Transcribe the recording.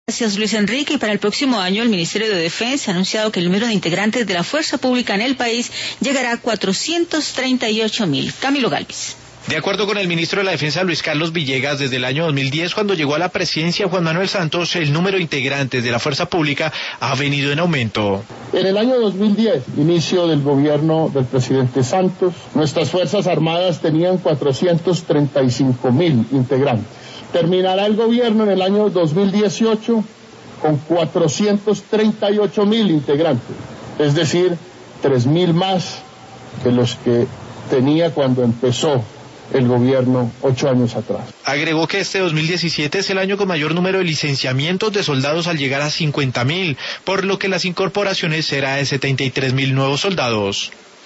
Gracias, Luis Enrique. Y para el próximo año, el Ministerio de Defensa ha anunciado que el número de integrantes de la fuerza pública en el país llegará a 438.000. Camilo Galvis. De acuerdo con el ministro de la Defensa, Luis Carlos Villegas, desde el año 2010, cuando llegó a la presidencia Juan Manuel Santos, el número de integrantes de la fuerza pública ha venido en aumento. En el año 2010, inicio del gobierno del presidente Santos, nuestras Fuerzas Armadas tenían 435.000 integrantes. Terminará el gobierno en el año 2018 con 438.000 integrantes, es decir, 3.000 más que los que tenía cuando empezó el gobierno 8 años atrás. Agregó que este 2017 es el año con mayor número de licenciamientos de soldados al llegar a 50.000, por lo que las incorporaciones será de 73.000 nuevos soldados.